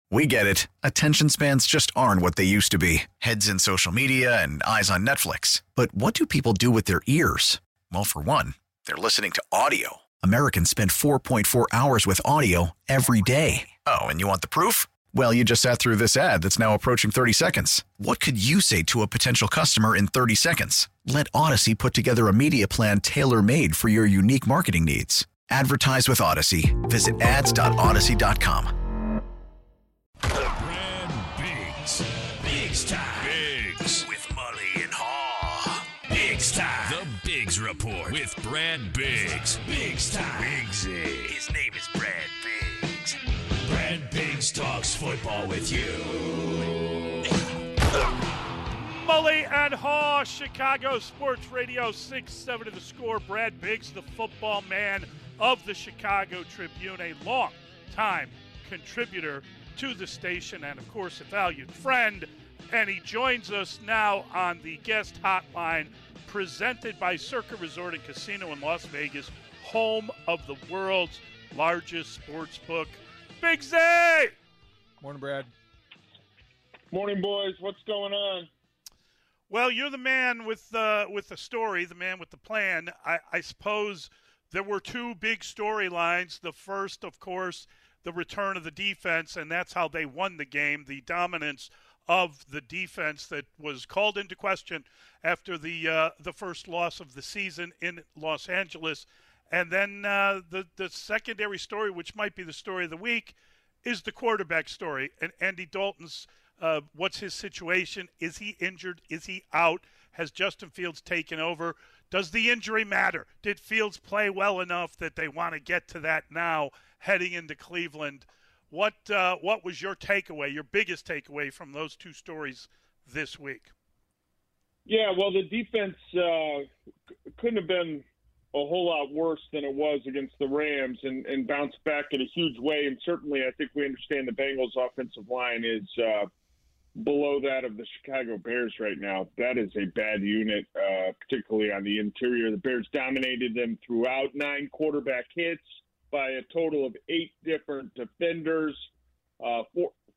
We get it. Attention spans just aren't what they used to be. Heads in social media and eyes on Netflix. But what do people do with their ears? Well, for one, they're listening to audio. Americans spend 4.4 hours with audio every day. Oh, and you want the proof? Well, you just sat through this ad that's now approaching 30 seconds. What could you say to a potential customer in 30 seconds? Let Odyssey put together a media plan tailor-made for your unique marketing needs. Advertise with Odyssey. Visit ads.odyssey.com. Brad Biggs. Biggs time. Biggs. With Mully and Haw. Biggs time. The Biggs Report with Brad Biggs. Biggs time. Biggsy. His name is Brad Biggs. Brad Biggs talks football with you. Mully and Haw, Chicago Sports Radio 6-7 to the score. Brad Biggs, the football man of the Chicago Tribune, a long-time contributor to the station and, of course, a valued friend. And he joins us now on the guest hotline presented by Circa Resort and Casino in Las Vegas, home of the world's largest sports book. Big Z! Morning, Brad. Morning, boys. What's going on? Well, you're the man with the story, the man with the plan. I suppose there were two big storylines. The first, of course, the return of the defense, and that's how they won the game, the dominance of the defense that was called into question after the first loss of the season in Los Angeles. And then the secondary story, which might be the story of the week, is the quarterback story. And Andy Dalton's, what's his situation? Is he injured? Is he out? Has Justin Fields taken over? Does the injury matter? Did Fields play well enough that they want to get to that now heading into Cleveland? What was your takeaway, your biggest takeaway from those two stories this week? Yeah, well, the defense couldn't have been a whole lot worse than it was against the Rams and bounced back in a huge way. And certainly I think we understand the Bengals' offensive line is below that of the Chicago Bears right now. That is a bad unit, particularly on the interior. The Bears dominated them throughout, 9 quarterback hits by a total of 8 different defenders, 4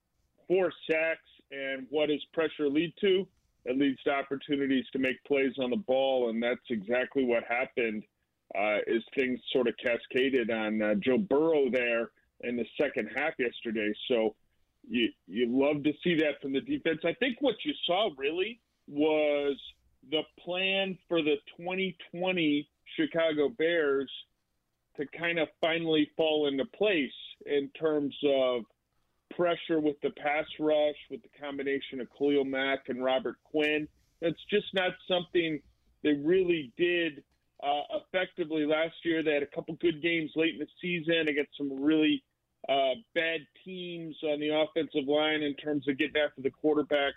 sacks. And what does pressure lead to? It leads to opportunities to make plays on the ball, and that's exactly what happened as things sort of cascaded on Joe Burrow there in the second half yesterday. So you love to see that from the defense. I think what you saw really was the plan for the 2020 Chicago Bears to kind of finally fall into place in terms of pressure with the pass rush, with the combination of Khalil Mack and Robert Quinn. That's just not something they really did effectively last year. They had a couple good games late in the season against some really bad teams on the offensive line in terms of getting after the quarterback.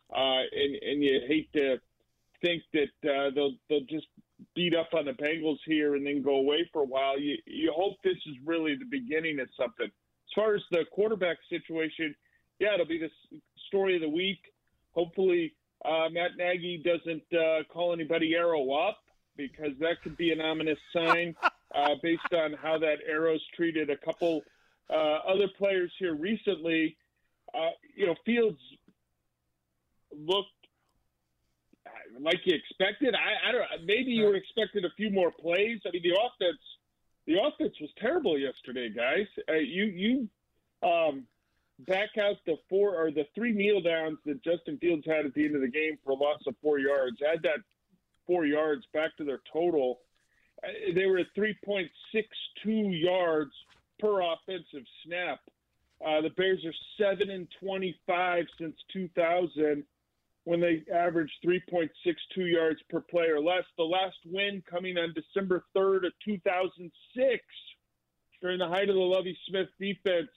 And you hate to think that they'll just beat up on the Bengals here and then go away for a while. You hope this is really the beginning of something. As far as the quarterback situation, yeah, it'll be the story of the week. Hopefully Matt Nagy doesn't call anybody Arrow up, because that could be an ominous sign based on how that Arrow's treated a couple other players here recently. Fields looked like you expected. I don't. Maybe you were expecting a few more plays. I mean, the offense was terrible yesterday, guys. You back out the 3 kneel downs that Justin Fields had at the end of the game for a loss of 4 yards. Add that 4 yards back to their total. They were at 3.62 yards per offensive snap. The Bears are 7-25 since 2000, when they averaged 3.62 yards per play or less. The last win coming on December 3rd of 2006 during the height of the Lovie Smith defense.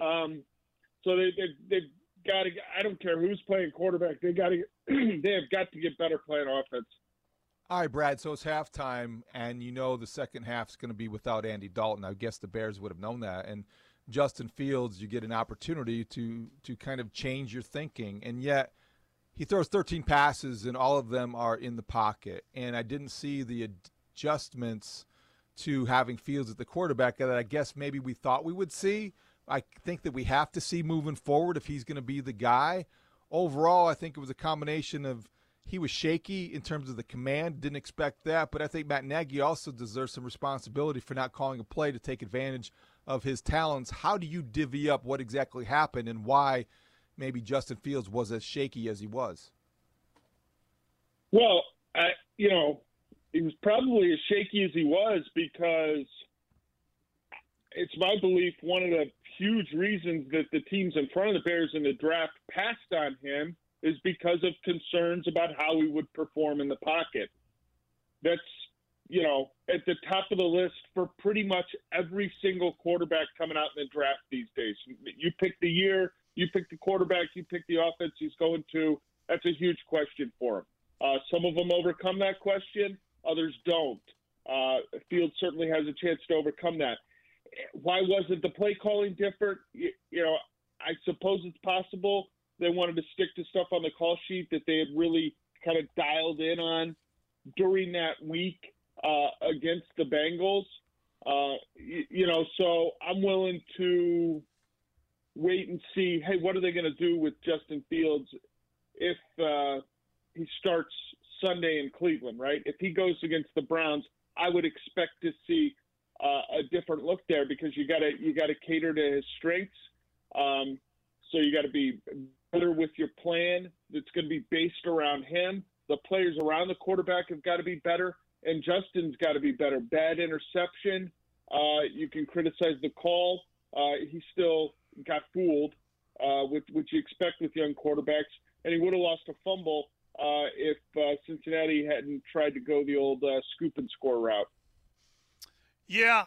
So they've got to. I don't care who's playing quarterback. They have got to get better playing offense. All right, Brad, so it's halftime, and you know the second half is going to be without Andy Dalton. I guess the Bears would have known that. And Justin Fields, you get an opportunity to kind of change your thinking. And yet he throws 13 passes, and all of them are in the pocket. And I didn't see the adjustments to having Fields at the quarterback that I guess maybe we thought we would see. I think that we have to see moving forward if he's going to be the guy. Overall, I think it was a combination of he was shaky in terms of the command, didn't expect that, but I think Matt Nagy also deserves some responsibility for not calling a play to take advantage of his talents. How do you divvy up what exactly happened and why maybe Justin Fields was as shaky as he was? Well, he was probably as shaky as he was because it's my belief one of the huge reasons that the teams in front of the Bears in the draft passed on him is because of concerns about how he would perform in the pocket. That's, at the top of the list for pretty much every single quarterback coming out in the draft these days. You pick the year, you pick the quarterback, you pick the offense he's going to. That's a huge question for him. Some of them overcome that question, others don't. Fields certainly has a chance to overcome that. Why wasn't the play calling different? I suppose it's possible they wanted to stick to stuff on the call sheet that they had really kind of dialed in on during that week against the Bengals. So I'm willing to wait and see, hey, what are they going to do with Justin Fields if he starts Sunday in Cleveland, right? If he goes against the Browns, I would expect to see a different look there because you got to cater to his strengths. So you got to be better with your plan that's going to be based around him. The players around the quarterback have got to be better, and Justin's got to be better. Bad interception. You can criticize the call. He still got fooled, which you expect with young quarterbacks, and he would have lost a fumble if Cincinnati hadn't tried to go the old scoop and score route. Yeah,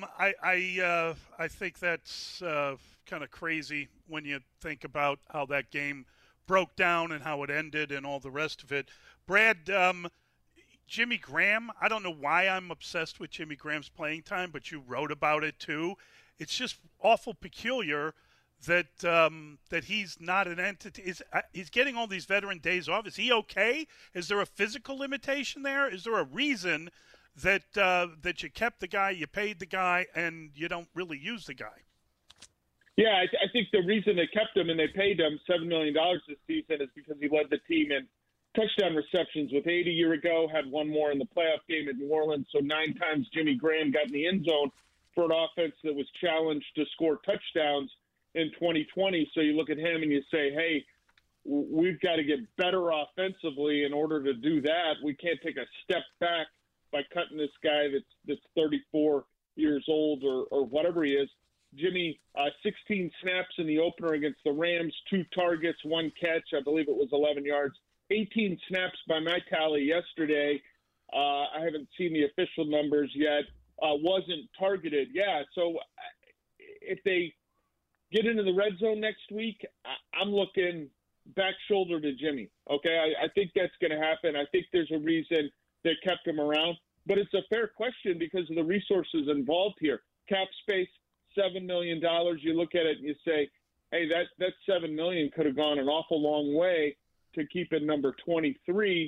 I think that's kind of crazy when you think about how that game broke down and how it ended and all the rest of it. Brad, Jimmy Graham, I don't know why I'm obsessed with Jimmy Graham's playing time, but you wrote about it too. It's just awful peculiar that that he's not an entity. He's getting all these veteran days off. Is he okay? Is there a physical limitation there? Is there a reason that that you kept the guy, you paid the guy, and you don't really use the guy? Yeah, I think the reason they kept him and they paid him $7 million this season is because he led the team in touchdown receptions with 8 a year ago, had one more in the playoff game at New Orleans. So 9 times Jimmy Graham got in the end zone for an offense that was challenged to score touchdowns in 2020. So you look at him and you say, hey, we've got to get better offensively in order to do that. We can't take a step back by cutting this guy that's 34 years old or whatever he is. Jimmy, 16 snaps in the opener against the Rams, 2 targets, 1 catch. I believe it was 11 yards. 18 snaps by my tally yesterday. I haven't seen the official numbers yet. Wasn't targeted. Yeah, so if they get into the red zone next week, I'm looking back shoulder to Jimmy. Okay, I think that's going to happen. I think there's a reason they kept him around. But it's a fair question because of the resources involved here. Cap space, $7 million. You look at it and you say, hey, that $7 million could have gone an awful long way to keep it number 23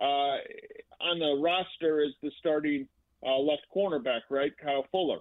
on the roster as the starting left cornerback, right? Kyle Fuller.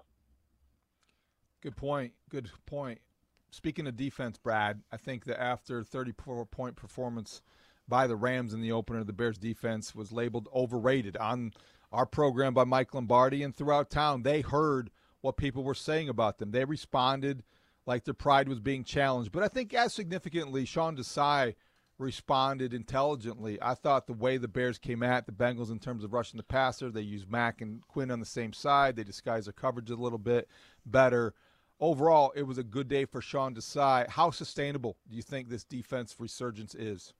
Good point. Good point. Speaking of defense, Brad, I think that after 34-point performance by the Rams in the opener, the Bears defense was labeled overrated on our program by Mike Lombardi, and throughout town they heard what people were saying about them. They responded like their pride was being challenged. But I think as significantly, Sean Desai responded intelligently. I thought the way the Bears came at the Bengals in terms of rushing the passer, they used Mack and Quinn on the same side. They disguised their coverage a little bit better. Overall, it was a good day for Sean Desai. How sustainable do you think this defense resurgence is?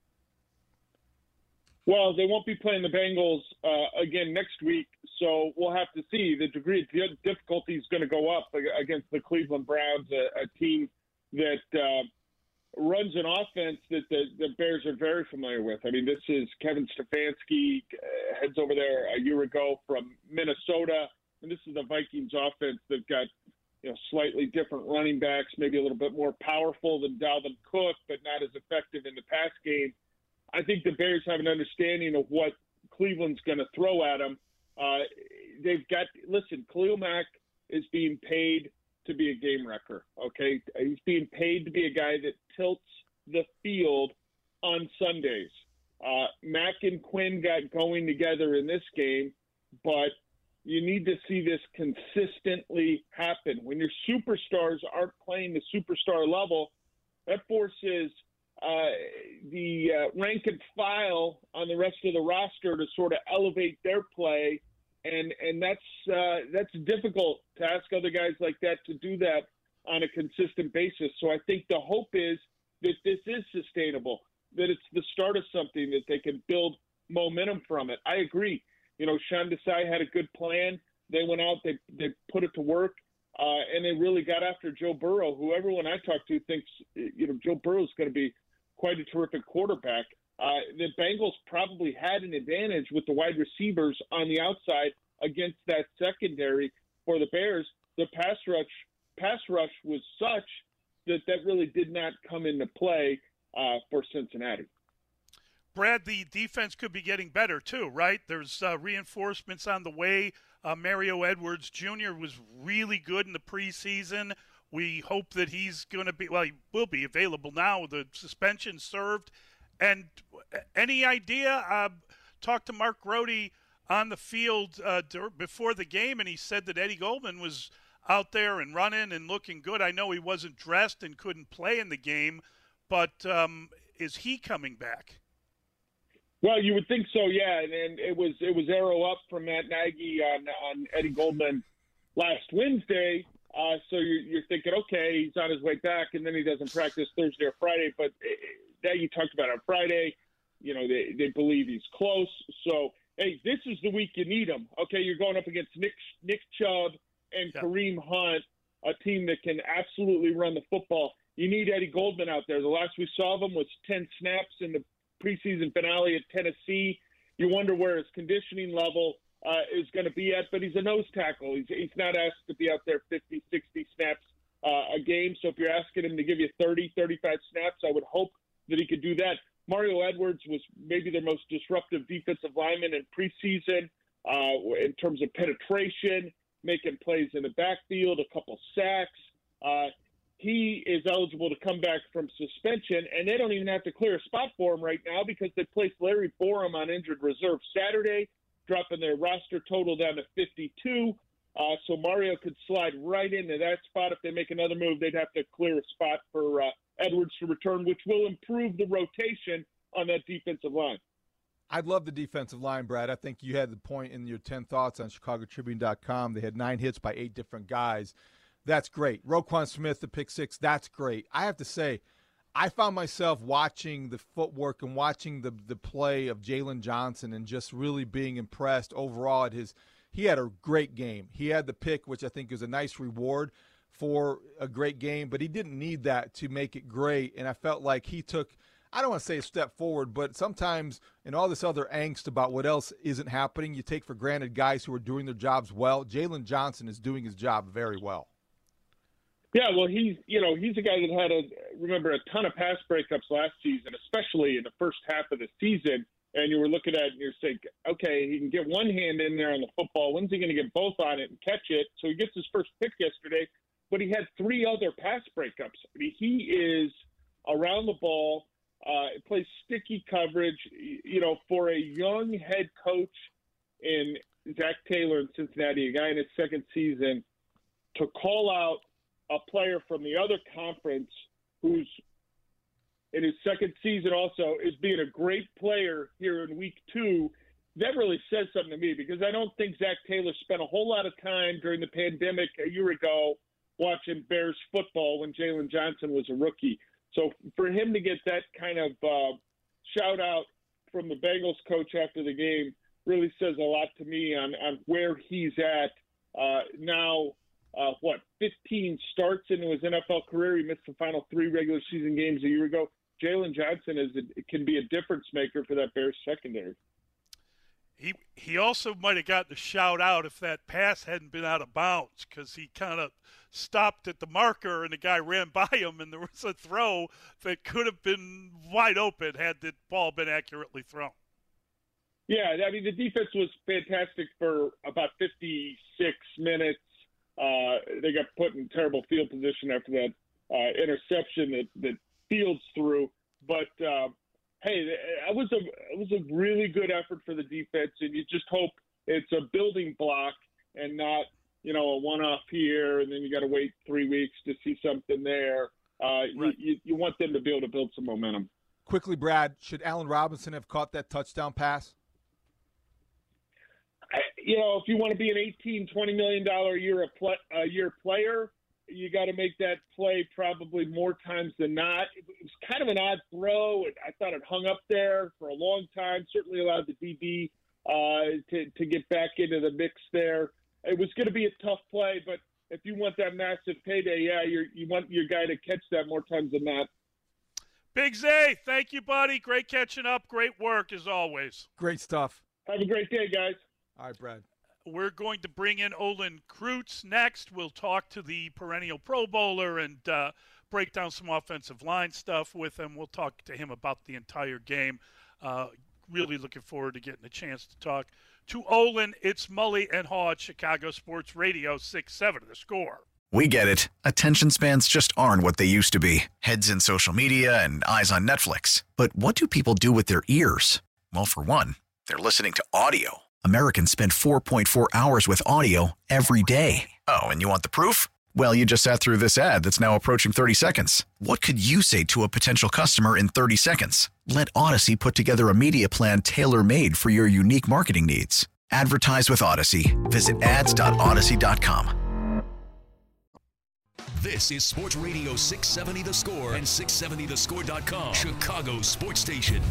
Well, they won't be playing the Bengals again next week, so we'll have to see. The degree of difficulty is going to go up against the Cleveland Browns, a team that runs an offense that the Bears are very familiar with. I mean, this is Kevin Stefanski, heads over there a year ago from Minnesota, and this is the Vikings offense that got slightly different running backs, maybe a little bit more powerful than Dalvin Cook, but not as effective in the pass game. I think the Bears have an understanding of what Cleveland's going to throw at them. Khalil Mack is being paid to be a game wrecker, okay? He's being paid to be a guy that tilts the field on Sundays. Mack and Quinn got going together in this game, but you need to see this consistently happen. When your superstars aren't playing the superstar level, that forces the rank and file on the rest of the roster to sort of elevate their play, and that's difficult to ask other guys like that to do that on a consistent basis. So I think the hope is that this is sustainable, that it's the start of something, that they can build momentum from it. I agree. You know, Sean Desai had a good plan. They went out, they put it to work, and they really got after Joe Burrow, who everyone I talk to thinks, you know, Joe Burrow is going to be quite a terrific quarterback. The Bengals probably had an advantage with the wide receivers on the outside against that secondary. For the Bears, the pass rush was such that really did not come into play for Cincinnati. Brad, the defense could be getting better too, right? There's reinforcements on the way. Mario Edwards Jr. was really good in the preseason. We hope that he's going to be, well, he will be available now. The suspension served. And any idea? Talked to Mark Grody on the field before the game, and he said that Eddie Goldman was out there and running and looking good. I know he wasn't dressed and couldn't play in the game, but is he coming back? Well, you would think so, yeah. And it was arrow up from Matt Nagy on Eddie Goldman last Wednesday. So you're thinking, okay, he's on his way back, and then he doesn't practice Thursday or Friday. But Nagy talked about on Friday, you know, they believe he's close. So, hey, this is the week you need him. Okay, you're going up against Nick Chubb and Kareem Hunt, a team that can absolutely run the football. You need Eddie Goldman out there. The last we saw of him was 10 snaps in the preseason finale at Tennessee. You wonder where his conditioning level is going to be at, but he's a nose tackle. He's not asked to be out there 50, 60 snaps a game. So if you're asking him to give you 30, 35 snaps, I would hope that he could do that. Mario Edwards was maybe their most disruptive defensive lineman in preseason in terms of penetration, making plays in the backfield, a couple sacks. He is eligible to come back from suspension, and they don't even have to clear a spot for him right now because they placed Larry Borum on injured reserve Saturday, dropping their roster total down to 52. So Mario could slide right into that spot. If they make another move, they'd have to clear a spot for Edwards to return, which will improve the rotation on that defensive line. I'd love the defensive line, Brad. I think you had the point in your 10 thoughts on ChicagoTribune.com. They had 9 hits by 8 different guys. That's great. Roquan Smith, the pick 6, that's great. I have to say, I found myself watching the footwork and watching the play of Jalen Johnson and just really being impressed overall at he had a great game. He had the pick, which I think is a nice reward for a great game, but he didn't need that to make it great. And I felt like he took, I don't want to say a step forward, but sometimes in all this other angst about what else isn't happening, you take for granted guys who are doing their jobs well. Jalen Johnson is doing his job very well. Yeah, well, he's a guy that had a ton of pass breakups last season, especially in the first half of the season. And you were looking at it and you're saying, okay, he can get one hand in there on the football. When's he going to get both on it and catch it? So he gets his first pick yesterday, but he had 3 other pass breakups. I mean, he is around the ball, plays sticky coverage. You know, for a young head coach in Zach Taylor in Cincinnati, a guy in his second season, to call out a player from the other conference who's in his second season also is being a great player here in week 2, that really says something to me because I don't think Zach Taylor spent a whole lot of time during the pandemic a year ago watching Bears football when Jalen Johnson was a rookie. So for him to get that kind of shout out from the Bengals coach after the game really says a lot to me on where he's at now. 15 starts into his NFL career. He missed the final 3 regular season games a year ago. Jalen Johnson can be a difference maker for that Bears secondary. He also might have gotten a shout out if that pass hadn't been out of bounds because he kind of stopped at the marker and the guy ran by him and there was a throw that could have been wide open had the ball been accurately thrown. Yeah, I mean, the defense was fantastic for about 56 minutes. They got put in terrible field position after that interception that Fields threw. But hey, it was a really good effort for the defense, and you just hope it's a building block and not a one-off here, and then you got to wait 3 weeks to see something there. Right. You want them to be able to build some momentum. Quickly, Brad, should Allen Robinson have caught that touchdown pass? If you want to be an $18-20 million a year player, you got to make that play probably more times than not. It was kind of an odd throw. I thought it hung up there for a long time. Certainly allowed the DB to get back into the mix there. It was going to be a tough play, but if you want that massive payday, you want your guy to catch that more times than not. Big Zay, thank you, buddy. Great catching up. Great work, as always. Great stuff. Have a great day, guys. All right, Brad. We're going to bring in Olin Kreutz next. We'll talk to the perennial Pro Bowler and break down some offensive line stuff with him. We'll talk to him about the entire game. Really looking forward to getting a chance to talk to Olin. It's Mully and Haw at Chicago Sports Radio 6-7 The Score. We get it. Attention spans just aren't what they used to be. Heads in social media and eyes on Netflix. But what do people do with their ears? Well, for one, they're listening to audio. Americans spend 4.4 hours with audio every day. Oh, and you want the proof? Well, you just sat through this ad that's now approaching 30 seconds. What could you say to a potential customer in 30 seconds? Let Odyssey put together a media plan tailor-made for your unique marketing needs. Advertise with Odyssey. Visit ads.odyssey.com. This is Sports Radio 670 The Score and 670thescore.com. Chicago Sports Station.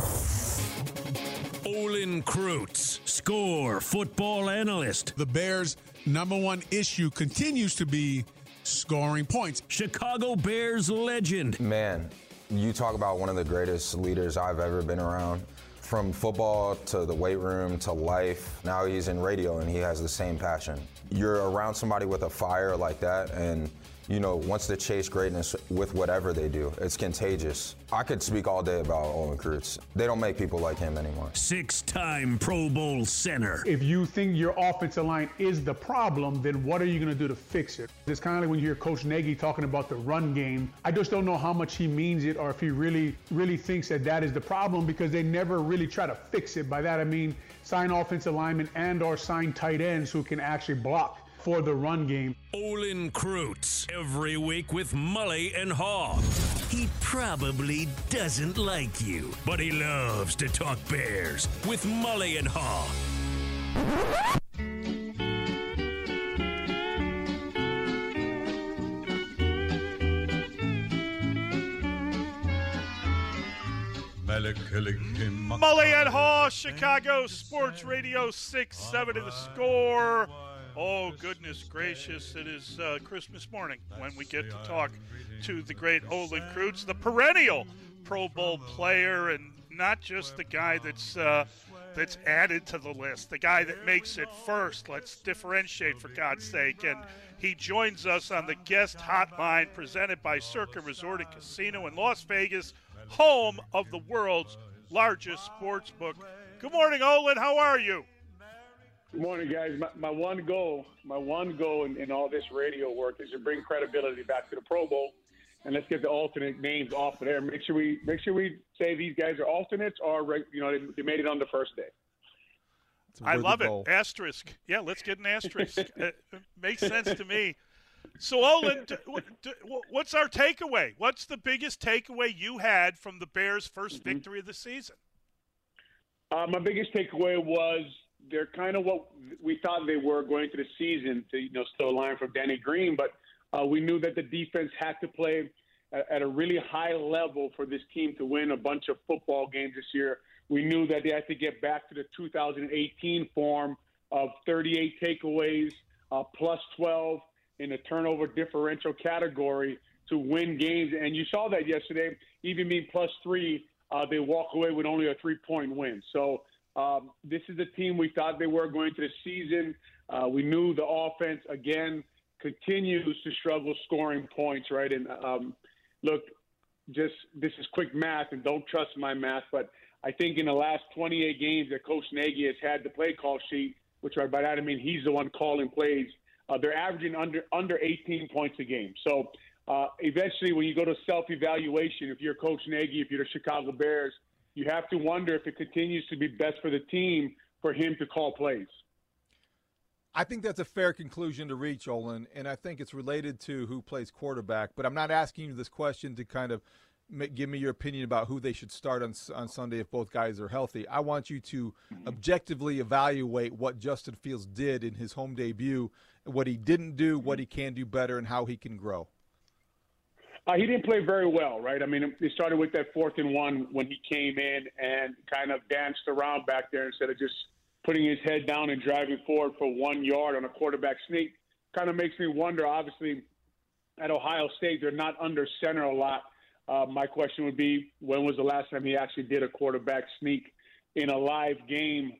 Olin Kreutz, Score football analyst. The Bears' number one issue continues to be scoring points. Chicago Bears legend. Man, you talk about one of the greatest leaders I've ever been around. From football to the weight room to life. Now he's in radio and he has the same passion. You're around somebody with a fire like that and wants to chase greatness with whatever they do. It's contagious. I could speak all day about Olin Kreutz. They don't make people like him anymore. 6-time Pro Bowl center. If you think your offensive line is the problem, then what are you going to do to fix it? It's kind of like when you hear Coach Nagy talking about the run game. I just don't know how much he means it or if he really, really thinks that is the problem because they never really try to fix it. By that I mean sign offensive linemen and or sign tight ends who can actually block for the run game. Olin Kreutz, every week with Mully and Haw. He probably doesn't like you, but he loves to talk Bears with Mully and Haw. Mully and Haw, Chicago Sports Radio 6-7 The Score. Oh, goodness gracious. It is Christmas morning when we get to talk to the great Olin Kreutz, the perennial Pro Bowl player, and not just the guy that's added to the list, the guy that makes it first. Let's differentiate, for God's sake. And he joins us on the guest hotline presented by Circa Resort and Casino in Las Vegas, home of the world's largest sports book. Good morning, Olin. How are you? Good morning, guys. My one goal in all this radio work is to bring credibility back to the Pro Bowl, and let's get the alternate names off of there. Make sure we say these guys are alternates or they made it on the first day. I love it. Asterisk. Yeah, let's get an asterisk. It makes sense to me. So, Olin, what's our takeaway? What's the biggest takeaway you had from the Bears' first victory of the season? My biggest takeaway was they're kind of what we thought they were going into the season, to steal a line from Danny Green, but we knew that the defense had to play at a really high level for this team to win a bunch of football games this year. We knew that they had to get back to the 2018 form of 38 takeaways, plus 12 in the turnover differential category to win games. And you saw that yesterday, even being plus 3, they walk away with only a 3-point win. So this is the team we thought they were going into the season. We knew the offense, again, continues to struggle scoring points, right? And look, this is quick math, and don't trust my math, but I think in the last 28 games that Coach Nagy has had the play call sheet, which by that I mean he's the one calling plays, they're averaging under 18 points a game. So eventually when you go to self-evaluation, if you're Coach Nagy, if you're the Chicago Bears, you have to wonder if it continues to be best for the team for him to call plays. I think that's a fair conclusion to reach, Olin, and I think it's related to who plays quarterback. But I'm not asking you this question to kind of give me your opinion about who they should start on Sunday if both guys are healthy. I want you to objectively evaluate what Justin Fields did in his home debut, what he didn't do, what he can do better, and how he can grow. He didn't play very well, right? I mean, they started with that 4th and 1 when he came in and kind of danced around back there instead of just putting his head down and driving forward for 1 yard on a quarterback sneak. Kind of makes me wonder, obviously, at Ohio State, they're not under center a lot. My question would be, when was the last time he actually did a quarterback sneak in a live game?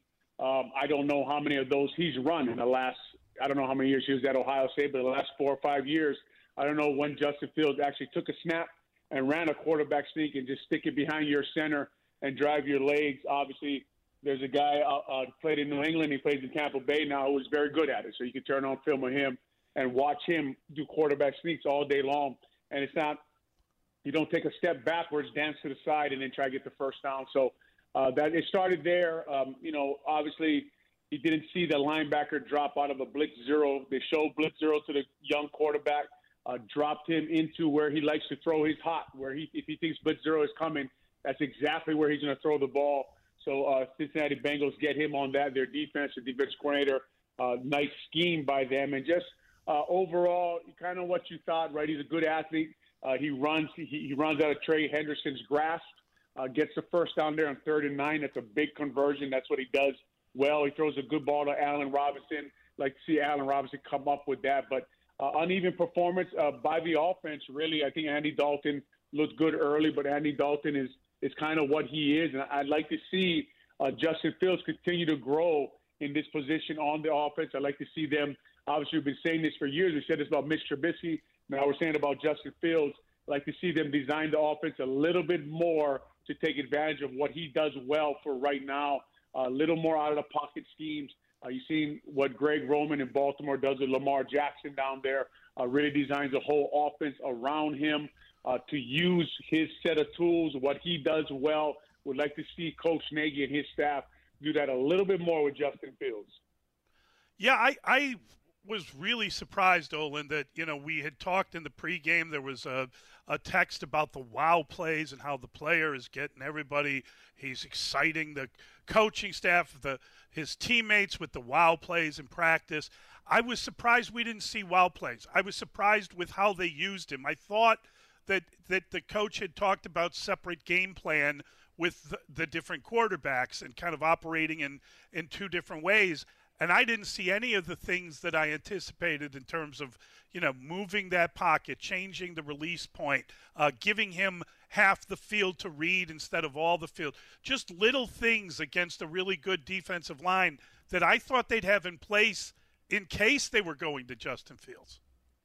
I don't know how many of those he's run in the last, I don't know how many years he was at Ohio State, but the last 4 or 5 years, I don't know when Justin Fields actually took a snap and ran a quarterback sneak and just stick it behind your center and drive your legs. Obviously, there's a guy played in New England. He plays in Tampa Bay now who is very good at it. So you can turn on film of him and watch him do quarterback sneaks all day long. And it's not – you don't take a step backwards, dance to the side, and then try to get the first down. So that it started there. Obviously he didn't see the linebacker drop out of a blitz zero. They showed blitz zero to the young quarterback. Dropped him into where he likes to throw his hot, where if he thinks blitz zero is coming, that's exactly where he's going to throw the ball. So Cincinnati Bengals get him on that. Their defense, the defense coordinator, nice scheme by them. And just overall, kind of what you thought, right? He's a good athlete. He runs out of Trey Hendrickson's grasp, gets the first down there on 3rd and 9. That's a big conversion. That's what he does well. He throws a good ball to Allen Robinson. Like to see Allen Robinson come up with that. But uneven performance by the offense, really. I think Andy Dalton looked good early, but Andy Dalton is kind of what he is. And I'd like to see Justin Fields continue to grow in this position on the offense. I'd like to see them. Obviously, we've been saying this for years. We said this about Mitch Trubisky. Now we're saying about Justin Fields. I'd like to see them design the offense a little bit more to take advantage of what he does well for right now. A little more out of the pocket schemes. You've seen what Greg Roman in Baltimore does with Lamar Jackson down there. Really designs a whole offense around him to use his set of tools, what he does well. Would like to see Coach Nagy and his staff do that a little bit more with Justin Fields. Yeah, I was really surprised, Olin, that, we had talked in the pregame. There was a text about the wow plays and how the player is getting everybody. He's exciting the coaching staff, his teammates with the wow plays in practice. I was surprised we didn't see wow plays. I was surprised with how they used him. I thought that the coach had talked about separate game plan with the different quarterbacks and kind of operating in 2 different ways. And I didn't see any of the things that I anticipated in terms of, moving that pocket, changing the release point, giving him half the field to read instead of all the field. Just little things against a really good defensive line that I thought they'd have in place in case they were going to Justin Fields.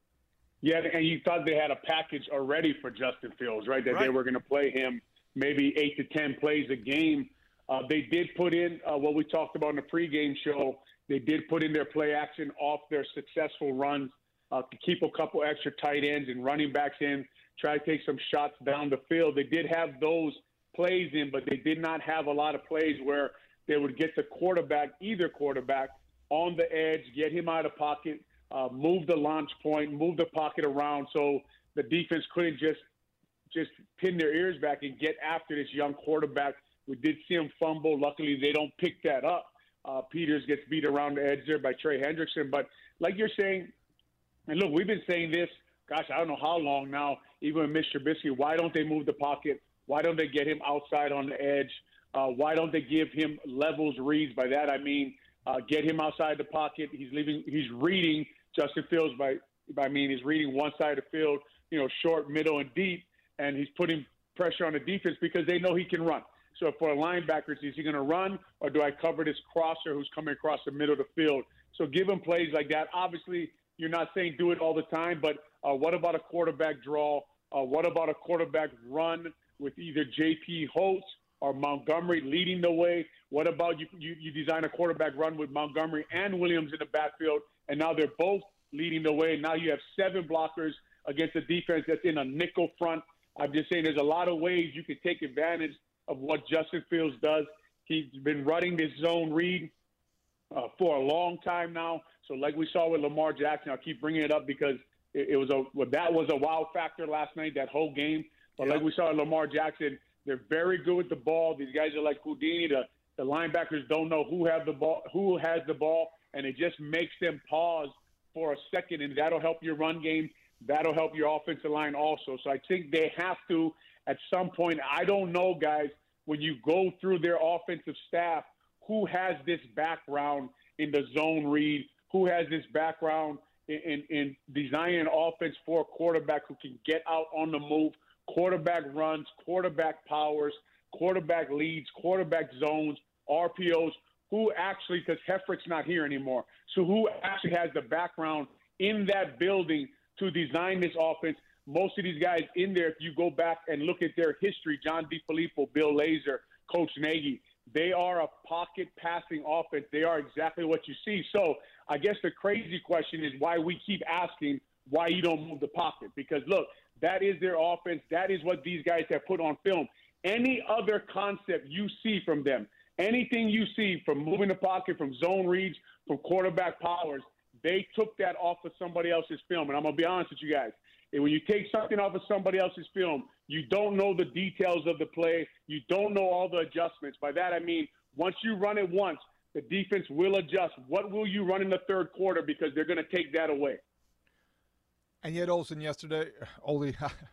Yeah, and you thought they had a package already for Justin Fields, right? That they were going to play him maybe 8 to 10 plays a game. They did put in what we talked about in the pregame show. They did put in their play action off their successful runs to keep a couple extra tight ends and running backs in, try to take some shots down the field. They did have those plays in, but they did not have a lot of plays where they would get the quarterback, either quarterback, on the edge, get him out of pocket, move the launch point, move the pocket around so the defense couldn't just pin their ears back and get after this young quarterback. We did see him fumble. Luckily, they don't pick that up. Peters gets beat around the edge there by Trey Hendrickson. But like you're saying, and look, we've been saying this, gosh, I don't know how long now, even with Mr. Trubisky, why don't they move the pocket? Why don't they get him outside on the edge? Why don't they give him levels reads? By that, I mean get him outside the pocket. He's reading Justin Fields he's reading one side of the field, short, middle, and deep, and he's putting pressure on the defense because they know he can run. So for linebackers, is he going to run, or do I cover this crosser who's coming across the middle of the field? So give him plays like that. Obviously, you're not saying do it all the time, but what about a quarterback draw? What about a quarterback run with either J.P. Holtz or Montgomery leading the way? What about you design a quarterback run with Montgomery and Williams in the backfield, and now they're both leading the way. Now you have 7 blockers against a defense that's in a nickel front. I'm just saying there's a lot of ways you can take advantage of what Justin Fields does. He's been running this zone read for a long time now. So like we saw with Lamar Jackson, I'll keep bringing it up because that was a wow factor last night, that whole game. But like we saw with Lamar Jackson, they're very good with the ball. These guys are like Houdini. The linebackers don't know who has the ball, and it just makes them pause for a second, and that'll help your run game. That'll help your offensive line also. So I think they have to, at some point, I don't know, guys, when you go through their offensive staff, who has this background in the zone read, who has this background in designing an offense for a quarterback who can get out on the move, quarterback runs, quarterback powers, quarterback leads, quarterback zones, RPOs, who actually, because Heffrick's not here anymore, so who actually has the background in that building to design this offense. Most of these guys in there, if you go back and look at their history, John DeFilippo, Bill Lazor, Coach Nagy, they are a pocket passing offense. They are exactly what you see. So I guess the crazy question is why we keep asking why you don't move the pocket. Because, look, that is their offense. That is what these guys have put on film. Any other concept you see from them, anything you see from moving the pocket, from zone reads, from quarterback powers, they took that off of somebody else's film. And I'm going to be honest with you guys. And when you take something off of somebody else's film, you don't know the details of the play. You don't know all the adjustments. By that, I mean, once you run it once, the defense will adjust. What will you run in the third quarter? Because they're going to take that away. And yet Olsen yesterday, Olin.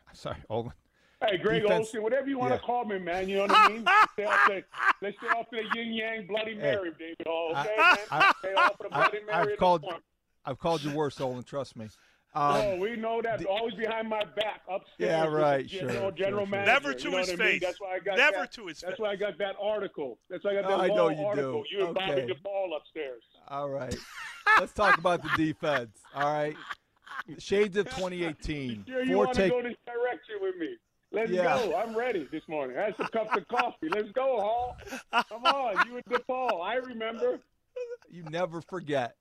Hey, Greg Olsen, whatever you want to call me, man. You know what I mean? Let's stay off to the yin-yang Bloody Mary, David Hall. Okay, man? Stay off the Bloody Mary. I've called you worse, Olin. Trust me. We know that. Always behind my back, upstairs. Yeah, right. General manager. Never to his face. That's why I got Never to his face. That's why I got that article. That's why I got that I know you article. do. You and Bobby DePaul upstairs. All right. Let's talk about the defense. All right. Shades of 2018. You want to go this direction with me? Let's go. I'm ready this morning. I had some cups of coffee. Let's go, Hall. Come on. You and DePaul. I remember. You never forget.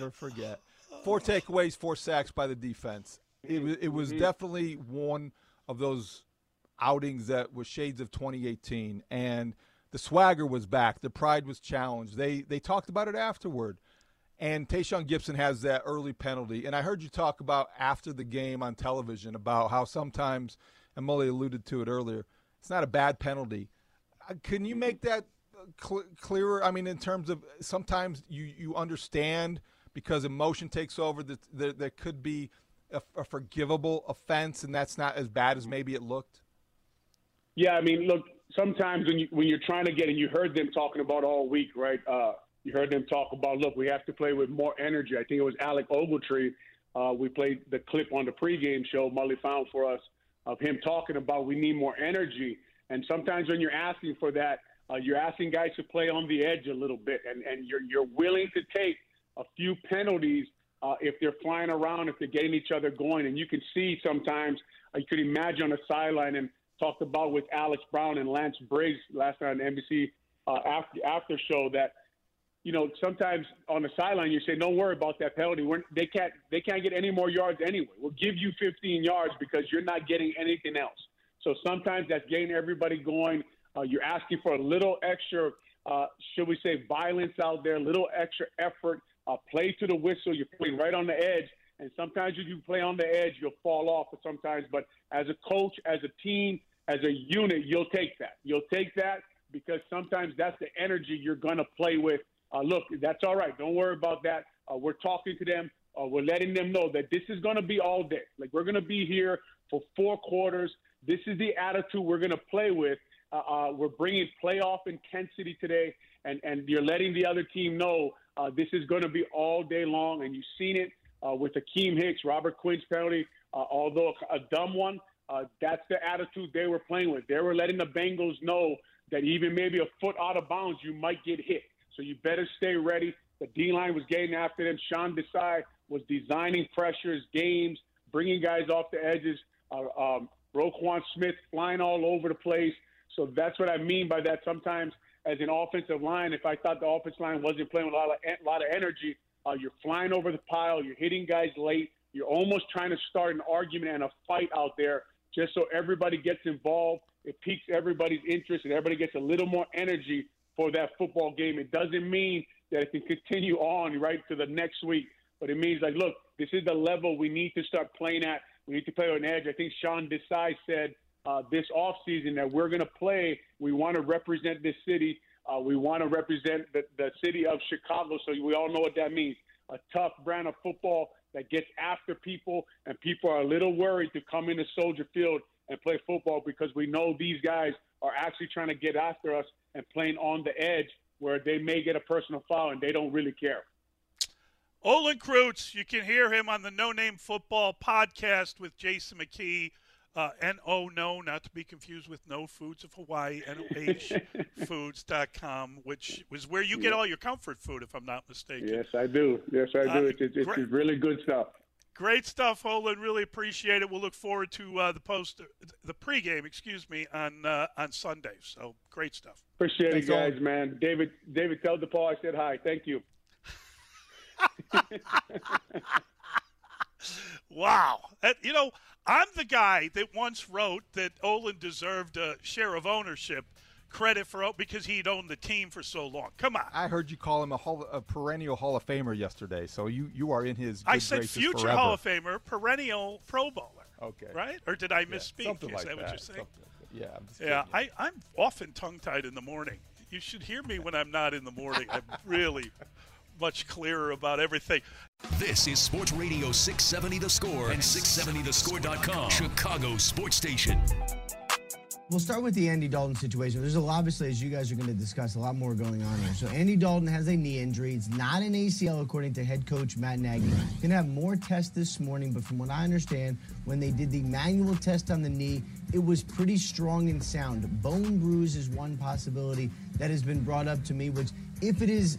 4 takeaways, 4 sacks by the defense. It was definitely one of those outings that was shades of 2018, and the swagger was back. The pride was challenged. They talked about it afterward, and Tayshaun Gibson has that early penalty. And I heard you talk about after the game on television about how sometimes, and Mully alluded to it earlier, it's not a bad penalty. Can you make that clearer? I mean, in terms of sometimes you understand – because emotion takes over, there could be a forgivable offense, and that's not as bad as maybe it looked? Yeah, I mean, look, sometimes when you're trying to get – and you heard them talking about all week, right? You heard them talk about, look, we have to play with more energy. I think it was Alec Ogletree. We played the clip on the pregame show Mully found for us of him talking about we need more energy. And sometimes when you're asking for that, you're asking guys to play on the edge a little bit, and you're willing to take – a few penalties if they're flying around, if they're getting each other going. And you can see sometimes, you could imagine on the sideline and talked about with Alex Brown and Lance Briggs last night on NBC after show that, you know, sometimes on the sideline you say, don't worry about that penalty. They can't get any more yards anyway. We'll give you 15 yards because you're not getting anything else. So sometimes that's getting everybody going. You're asking for a little extra, should we say, violence out there, a little extra effort. Play to the whistle. You're playing right on the edge. And sometimes if you play on the edge, you'll fall off sometimes. But as a coach, as a team, as a unit, you'll take that. You'll take that because sometimes that's the energy you're going to play with. Look, that's all right. Don't worry about that. We're talking to them. We're letting them know that this is going to be all day. Like, we're going to be here for 4 quarters. This is the attitude we're going to play with. We're bringing playoff intensity today, and you're letting the other team know this is going to be all day long. And you've seen it with Akeem Hicks, Robert Quinn's penalty, although a dumb one. That's the attitude they were playing with. They were letting the Bengals know that even maybe a foot out of bounds, you might get hit. So you better stay ready. The D-line was getting after them. Sean Desai was designing pressures, games, bringing guys off the edges. Roquan Smith flying all over the place. So that's what I mean by that. Sometimes as an offensive line, if I thought the offensive line wasn't playing with a lot of energy, You're flying over the pile. You're hitting guys late. You're almost trying to start an argument and a fight out there just so everybody gets involved. It piques everybody's interest and everybody gets a little more energy for that football game. It doesn't mean that it can continue on right to the next week, but it means, like, look, this is the level we need to start playing at. We need to play on an edge. I think Sean Desai said this offseason that we're going to play. We want to represent this city. We want to represent the city of Chicago, so we all know what that means. A tough brand of football that gets after people, and people are a little worried to come into Soldier Field and play football because we know these guys are actually trying to get after us and playing on the edge where they may get a personal foul and they don't really care. Olin Kreutz, you can hear him on the No Name Football podcast with Jason McKee. N-O-No, not to be confused with No Foods of Hawaii, NOHfoods.com, which was where you get all your comfort food, if I'm not mistaken. Yes, I do. It's really good stuff. Great stuff, Olin. Really appreciate it. We'll look forward to the pregame, on Sunday. So great stuff. Appreciate it, guys, man. David, tell DePaul I said hi. Thank you. Wow. I'm the guy that once wrote that Olin deserved a share of ownership credit because he'd owned the team for so long. Come on. I heard you call him a perennial Hall of Famer yesterday, so you are in his good I said future forever. Hall of Famer, perennial Pro Bowler. Okay. Right? Or did I misspeak? Something Is like that what you're saying? Yeah. I'm just kidding. I'm often tongue-tied in the morning. You should hear me when I'm not in the morning. I'm really much clearer about everything. This is Sports Radio 670 The Score and 670thescore.com, Chicago sports station. We'll start with the Andy Dalton situation. There's obviously, as you guys are going to discuss, a lot more going on here. So Andy Dalton has a knee injury. It's not an ACL, according to head coach Matt Nagy. Going to have more tests this morning, but from what I understand, when they did the manual test on the knee, it was pretty strong and sound. Bone bruise is one possibility that has been brought up to me, which if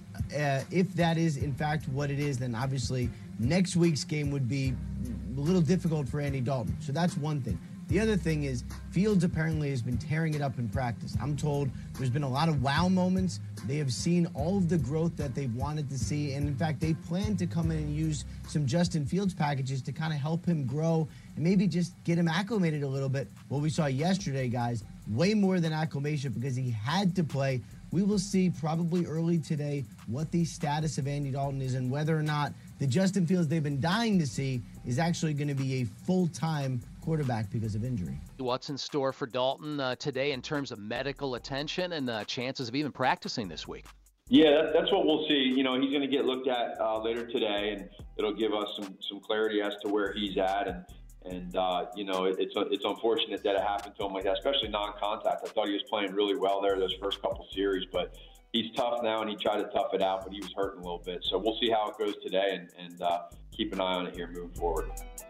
that is in fact what it is, then obviously next week's game would be a little difficult for Andy Dalton. So that's one thing. The other thing is Fields apparently has been tearing it up in practice. I'm told there's been a lot of wow moments. They have seen all of the growth that they've wanted to see. And in fact, they plan to come in and use some Justin Fields packages to kind of help him grow and maybe just get him acclimated a little bit. What we saw yesterday, guys, way more than acclimation because he had to play. We will see probably early today what the status of Andy Dalton is and whether or not the Justin Fields they've been dying to see is actually going to be a full-time quarterback because of injury. What's in store for Dalton today in terms of medical attention and chances of even practicing this week? Yeah, that's what we'll see. He's going to get looked at later today, and it'll give us some clarity as to where he's at. And it's unfortunate that it happened to him like that, especially non-contact. I thought he was playing really well there those first couple series, but he's tough now, and he tried to tough it out, but he was hurting a little bit. So we'll see how it goes today and keep an eye on it here moving forward.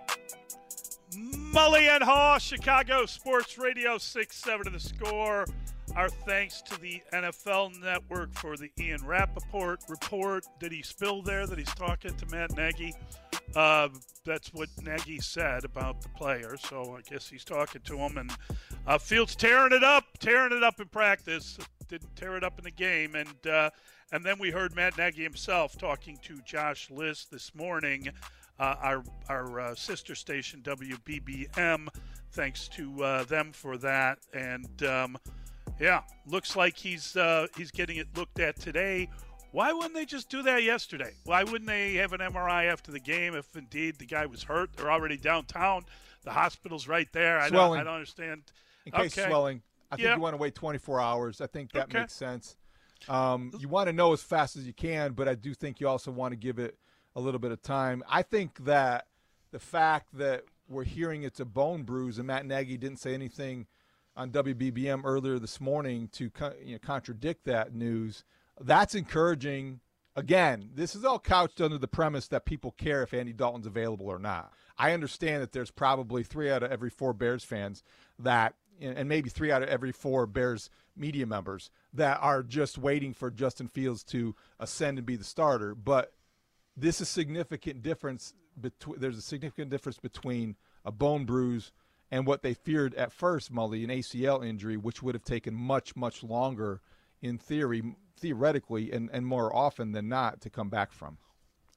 Mully and Haw, Chicago Sports Radio 670 The Score. Our thanks to the NFL Network for the Ian Rappaport report. Did he spill there that he's talking to Matt Nagy? That's what Nagy said about the player, so I guess he's talking to him. And Fields tearing it up in practice. Didn't tear it up in the game. And then we heard Matt Nagy himself talking to Josh Liss this morning, our sister station WBBM. Thanks to them for that. And looks like he's getting it looked at today. Why wouldn't they just do that yesterday? Why wouldn't they have an MRI after the game if indeed the guy was hurt? They're already downtown. The hospital's right there. I don't understand. In case swelling. I think you want to wait 24 hours. I think that makes sense. You want to know as fast as you can, but I do think you also want to give it a little bit of time. I think that the fact that we're hearing it's a bone bruise, and Matt Nagy didn't say anything on WBBM earlier this morning to contradict that news, that's encouraging. Again, this is all couched under the premise that people care if Andy Dalton's available or not. I understand that there's probably 3 out of every 4 Bears fans that, and maybe 3 out of every 4 Bears media members that are just waiting for Justin Fields to ascend and be the starter. But this is significant difference. There's a significant difference between a bone bruise and what they feared at first, Mully, an ACL injury, which would have taken much, much longer in theoretically, and more often than not to come back from.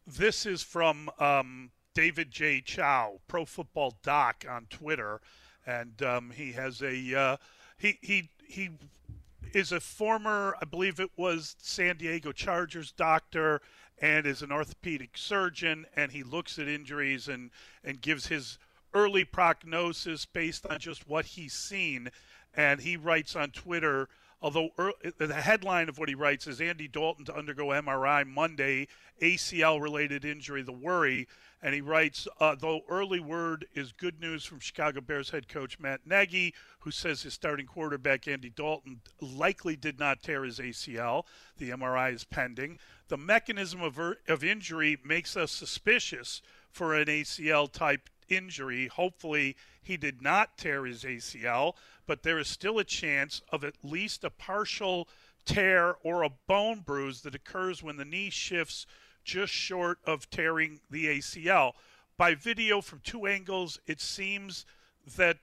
This is from David J. Chow, Pro Football Doc on Twitter, and he has a he is a former, I believe it was San Diego Chargers doctor, and is an orthopedic surgeon, and he looks at injuries and gives his early prognosis based on just what he's seen. And he writes on Twitter, although the headline of what he writes is Andy Dalton to undergo MRI Monday, ACL-related injury, the worry. And he writes, though early word is good news from Chicago Bears head coach Matt Nagy, who says his starting quarterback Andy Dalton likely did not tear his ACL. The MRI is pending. The mechanism of injury makes us suspicious for an ACL-type injury. Hopefully he did not tear his ACL, but there is still a chance of at least a partial tear or a bone bruise that occurs when the knee shifts just short of tearing the ACL. By video from two angles, it seems that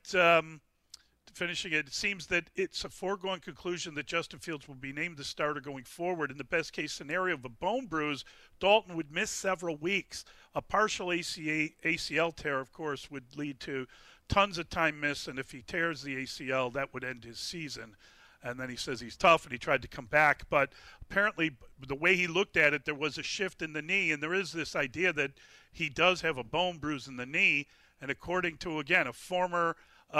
it seems that it's a foregone conclusion that Justin Fields will be named the starter going forward. In the best case scenario of a bone bruise, Dalton would miss several weeks. A partial ACL tear, of course, would lead to tons of time missed, and if he tears the ACL, that would end his season. And then he says he's tough and he tried to come back. But apparently the way he looked at it, there was a shift in the knee, and there is this idea that he does have a bone bruise in the knee. And according to, again, a former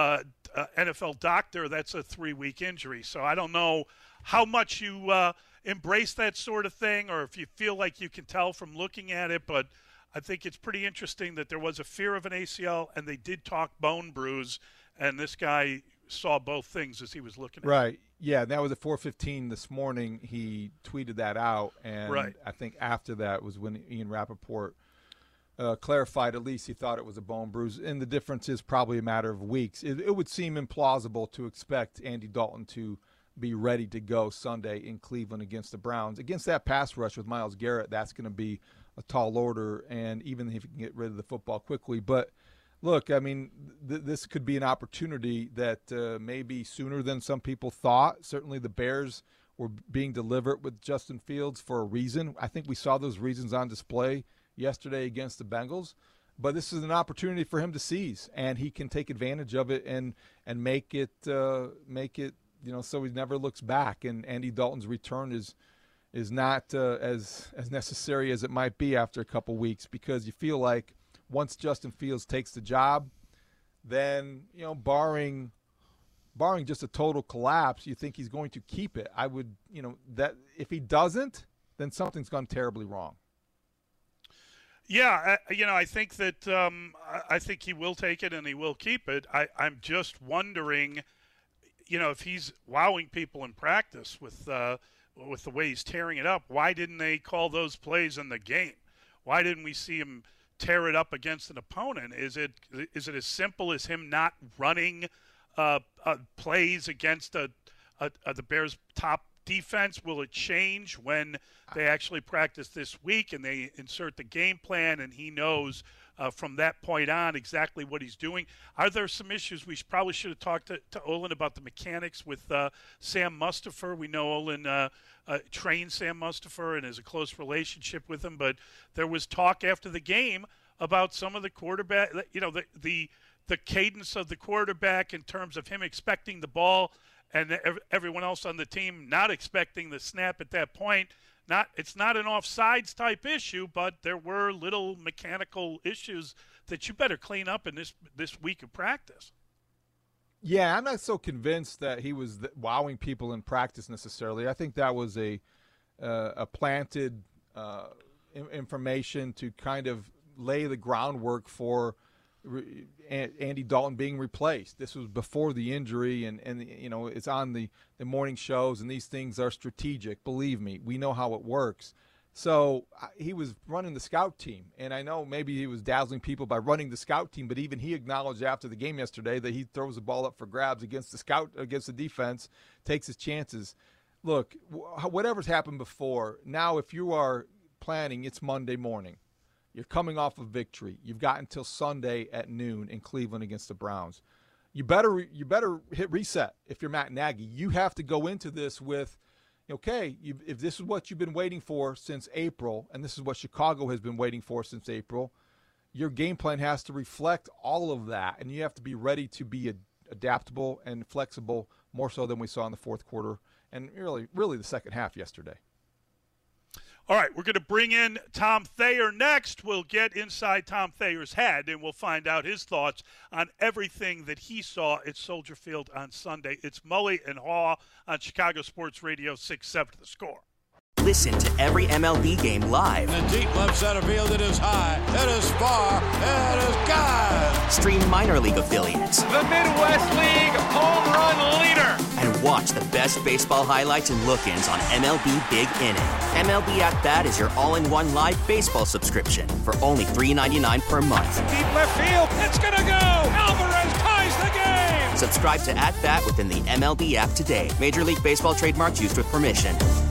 NFL doctor, that's a 3-week injury. So I don't know how much you embrace that sort of thing, or if you feel like you can tell from looking at it, but I think it's pretty interesting that there was a fear of an ACL, and they did talk bone bruise, and this guy saw both things as he was looking at it. Right. Yeah, that was at 4:15 this morning. He tweeted that out, and right. I think after that was when Ian Rappaport clarified at least he thought it was a bone bruise, and the difference is probably a matter of weeks. It would seem implausible to expect Andy Dalton to be ready to go Sunday in Cleveland against the Browns. Against that pass rush with Myles Garrett, that's going to be a tall order, and even if he can get rid of the football quickly. But look, I mean, this could be an opportunity that maybe sooner than some people thought. Certainly the Bears were being deliberate with Justin Fields for a reason. I think we saw those reasons on display yesterday against the Bengals. But this is an opportunity for him to seize, and he can take advantage of it and make it so he never looks back. And Andy Dalton's return is not as necessary as it might be after a couple weeks, because you feel like once Justin Fields takes the job, then, barring just a total collapse, you think he's going to keep it. I would, that if he doesn't, then something's gone terribly wrong. Yeah, I think that I think he will take it and he will keep it. I'm just wondering, if he's wowing people in practice with the way he's tearing it up, why didn't they call those plays in the game? Why didn't we see him tear it up against an opponent? Is it as simple as him not running plays against the Bears' top defense? Will it change when they actually practice this week and they insert the game plan and he knows from that point on exactly what he's doing? Are there some issues? We probably should have talked to Olin about the mechanics with Sam Mustipher. We know Olin trained Sam Mustipher and has a close relationship with him, but there was talk after the game about some of the quarterback, the cadence of the quarterback in terms of him expecting the ball and everyone else on the team not expecting the snap at that point. It's not an offsides type issue, but there were little mechanical issues that you better clean up in this week of practice. Yeah, I'm not so convinced that he was wowing people in practice necessarily. I think that was a planted information to kind of lay the groundwork for Andy Dalton being replaced. This was before the injury, and it's on the morning shows, and these things are strategic. Believe me, we know how it works. So he was running the scout team, and I know maybe he was dazzling people by running the scout team, but even he acknowledged after the game yesterday that he throws the ball up for grabs against the defense, takes his chances. Look, whatever's happened before, now if you are planning, it's Monday morning. You're coming off a victory. You've got until Sunday at noon in Cleveland against the Browns. You better hit reset if you're Matt Nagy. You have to go into this with, okay, if this is what you've been waiting for since April, and this is what Chicago has been waiting for since April, your game plan has to reflect all of that, and you have to be ready to be adaptable and flexible, more so than we saw in the fourth quarter and really the second half yesterday. All right, we're going to bring in Tom Thayer next. We'll get inside Tom Thayer's head, and we'll find out his thoughts on everything that he saw at Soldier Field on Sunday. It's Mully and Haw on Chicago Sports Radio 670 The Score. Listen to every MLB game live. In the deep left center field, it is high, it is far, it is gone. Stream minor league affiliates. The Midwest League home run leader. And watch the best baseball highlights and look-ins on MLB Big Inning. MLB At Bat is your all-in-one live baseball subscription for only $3.99 per month. Deep left field, it's gonna go. Alvarez ties the game. Subscribe to At Bat within the MLB app today. Major League Baseball trademarks used with permission.